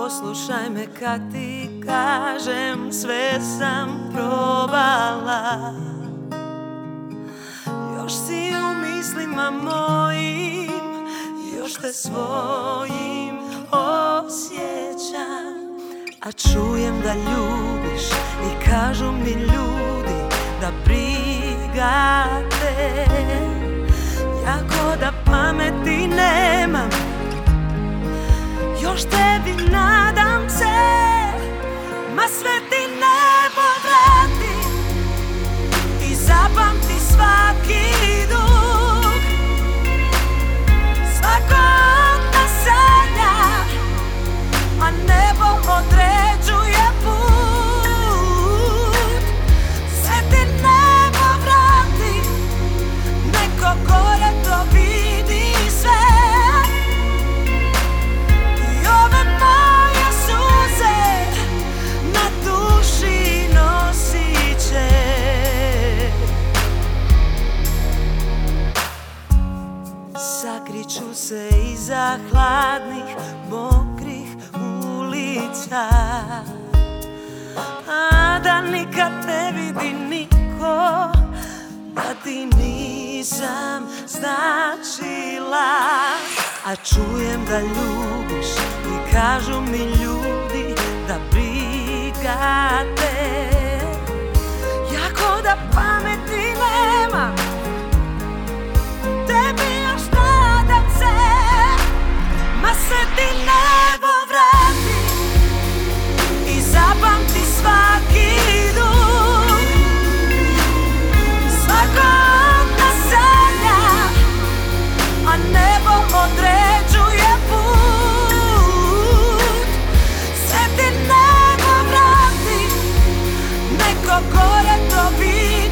Poslušaj me kad ti kažem, sve sam probala. Još si u mislima mojim, još te svojim osjećam. A čujem da ljubiš i kažu mi ljudi da briga te. Ja ko da pameti nemam, još tebi nadam se, ma sve ti nebo vrati i zapamti svaki dug. Svako da sanja, a nebo određuje put. Sve ti nebo vrati, neko gore to vidi sve. Sakriću se iza hladnih, mokrih ulica, a da nikad ne vidi niko da ti nisam značila. A čujem da ljubiš i kažu mi ljudi da briga te. Ja ko da pameti nemam, tebi još nadam se, ma sve ti nebo vrati i zapamti svaki dug. Svako da sanja, a nebo određuje put. Sve ti nebo vrati, neko gore to vidi.